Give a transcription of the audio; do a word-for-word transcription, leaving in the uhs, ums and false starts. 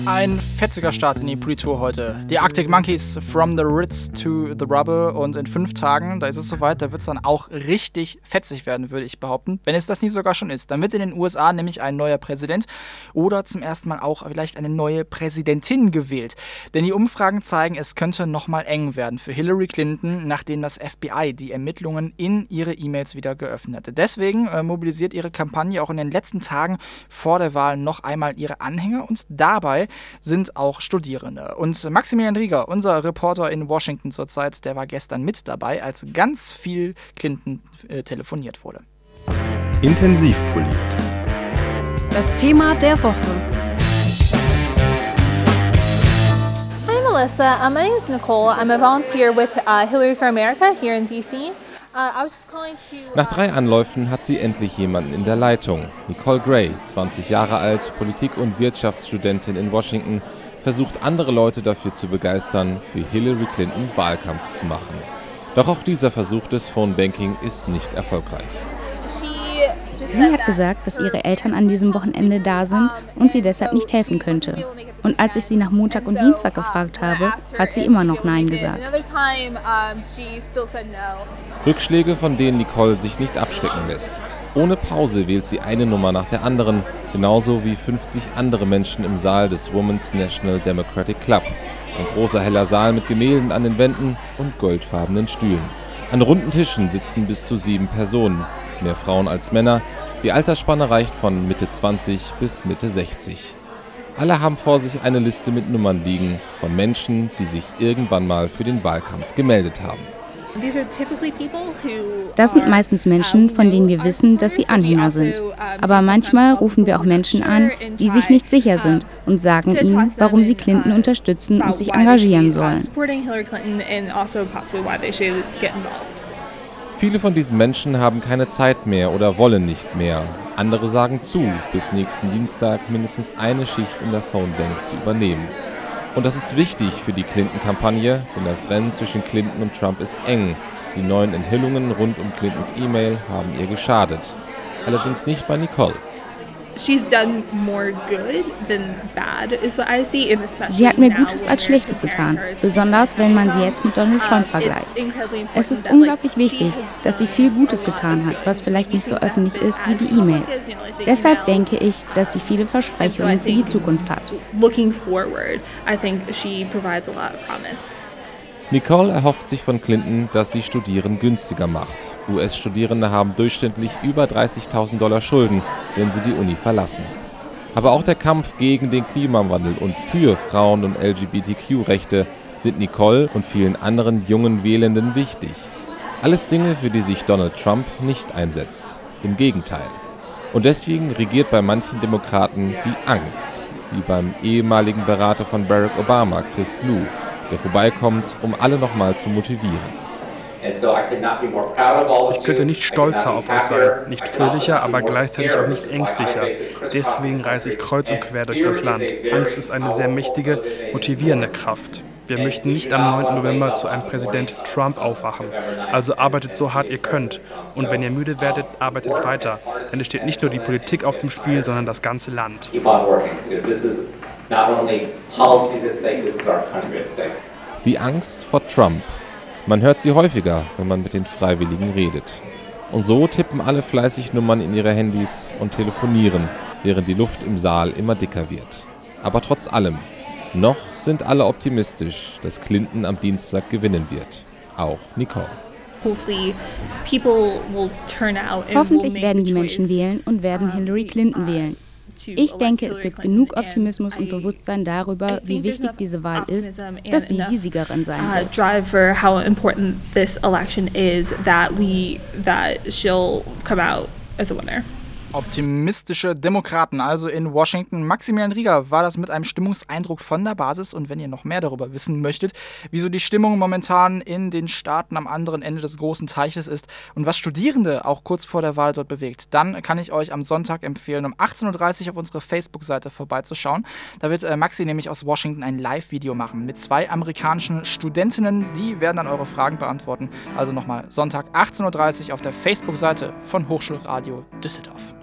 Ein fetziger Start in die Politur heute. Die Arctic Monkeys from the Ritz to the Rubble und in fünf Tagen, da ist es soweit, da wird es dann auch richtig fetzig werden, würde ich behaupten. Wenn es das nicht sogar schon ist, dann wird in den U S A nämlich ein neuer Präsident oder zum ersten Mal auch vielleicht eine neue Präsidentin gewählt. Denn die Umfragen zeigen, es könnte nochmal eng werden für Hillary Clinton, nachdem das F B I die Ermittlungen in ihre E-Mails wieder geöffnet hatte. Deswegen äh, mobilisiert ihre Kampagne auch in den letzten Tagen vor der Wahl noch einmal ihre Anhänger und dabei sind auch Studierende. Und Maximilian Rieger, unser Reporter in Washington zurzeit, der war gestern mit dabei, als ganz viel Clinton äh, telefoniert wurde. Intensiv poliert. Das Thema der Woche. Hi Melissa, uh, my name is Nicole. I'm a volunteer with uh, Hillary for America here in D C. Nach drei Anläufen hat sie endlich jemanden in der Leitung. Nicole Gray, zwanzig Jahre alt, Politik- und Wirtschaftsstudentin in Washington, versucht andere Leute dafür zu begeistern, für Hillary Clinton Wahlkampf zu machen. Doch auch dieser Versuch des Phonebanking ist nicht erfolgreich. Sie hat gesagt, dass ihre Eltern an diesem Wochenende da sind und sie deshalb nicht helfen könnte. Und als ich sie nach Montag und Dienstag gefragt habe, hat sie immer noch Nein gesagt. Rückschläge, von denen Nicole sich nicht abschrecken lässt. Ohne Pause wählt sie eine Nummer nach der anderen, genauso wie fünfzig andere Menschen im Saal des Women's National Democratic Club. Ein großer heller Saal mit Gemälden an den Wänden und goldfarbenen Stühlen. An runden Tischen sitzen bis zu sieben Personen, mehr Frauen als Männer. Die Altersspanne reicht von Mitte zwanzig bis Mitte sechzig. Alle haben vor sich eine Liste mit Nummern liegen von Menschen, die sich irgendwann mal für den Wahlkampf gemeldet haben. Das sind meistens Menschen, von denen wir wissen, dass sie Anhänger sind. Aber manchmal rufen wir auch Menschen an, die sich nicht sicher sind und sagen ihnen, warum sie Clinton unterstützen und sich engagieren sollen. Viele von diesen Menschen haben keine Zeit mehr oder wollen nicht mehr. Andere sagen zu, bis nächsten Dienstag mindestens eine Schicht in der Phonebank zu übernehmen. Und das ist wichtig für die Clinton-Kampagne, denn das Rennen zwischen Clinton und Trump ist eng. Die neuen Enthüllungen rund um Clintons E-Mail haben ihr geschadet. Allerdings nicht bei Nicole. Sie hat mehr Gutes als Schlechtes getan, besonders wenn man sie jetzt mit Donald Trump vergleicht. Es ist unglaublich wichtig, dass sie viel Gutes getan hat, was vielleicht nicht so öffentlich ist wie die E-Mails. Deshalb denke ich, dass sie viele Versprechungen für die Zukunft hat. Nicole erhofft sich von Clinton, dass sie Studieren günstiger macht. U S-Studierende haben durchschnittlich über dreißigtausend Dollar Schulden, wenn sie die Uni verlassen. Aber auch der Kampf gegen den Klimawandel und für Frauen- und L G B T Q-Rechte sind Nicole und vielen anderen jungen Wählenden wichtig. Alles Dinge, für die sich Donald Trump nicht einsetzt. Im Gegenteil. Und deswegen regiert bei manchen Demokraten die Angst, wie beim ehemaligen Berater von Barack Obama, Chris Lu, der vorbeikommt, um alle nochmal zu motivieren. Ich könnte nicht stolzer auf euch sein, nicht fröhlicher, aber gleichzeitig auch nicht ängstlicher. Deswegen reise ich kreuz und quer durch das Land. Angst ist eine sehr mächtige, motivierende Kraft. Wir möchten nicht am neunten November zu einem Präsident Trump aufwachen. Also arbeitet so hart ihr könnt. Und wenn ihr müde werdet, arbeitet weiter. Denn es steht nicht nur die Politik auf dem Spiel, sondern das ganze Land. Die Angst vor Trump. Man hört sie häufiger, wenn man mit den Freiwilligen redet. Und so tippen alle fleißig Nummern in ihre Handys und telefonieren, während die Luft im Saal immer dicker wird. Aber trotz allem, noch sind alle optimistisch, dass Clinton am Dienstag gewinnen wird. Auch Nicole. Hoffentlich werden die Menschen wählen und werden Hillary Clinton wählen. Ich denke, es gibt genug Optimismus und Bewusstsein darüber, wie wichtig diese Wahl ist, dass sie die Siegerin sein wird. Optimistische Demokraten, also in Washington. Maximilian Rieger war das mit einem Stimmungseindruck von der Basis. Und wenn ihr noch mehr darüber wissen möchtet, wieso die Stimmung momentan in den Staaten am anderen Ende des großen Teiches ist und was Studierende auch kurz vor der Wahl dort bewegt, dann kann ich euch am Sonntag empfehlen, um achtzehn Uhr dreißig auf unsere Facebook-Seite vorbeizuschauen. Da wird äh, Maxi nämlich aus Washington ein Live-Video machen mit zwei amerikanischen Studentinnen. Die werden dann eure Fragen beantworten. Also nochmal Sonntag achtzehn Uhr dreißig auf der Facebook-Seite von Hochschulradio Düsseldorf.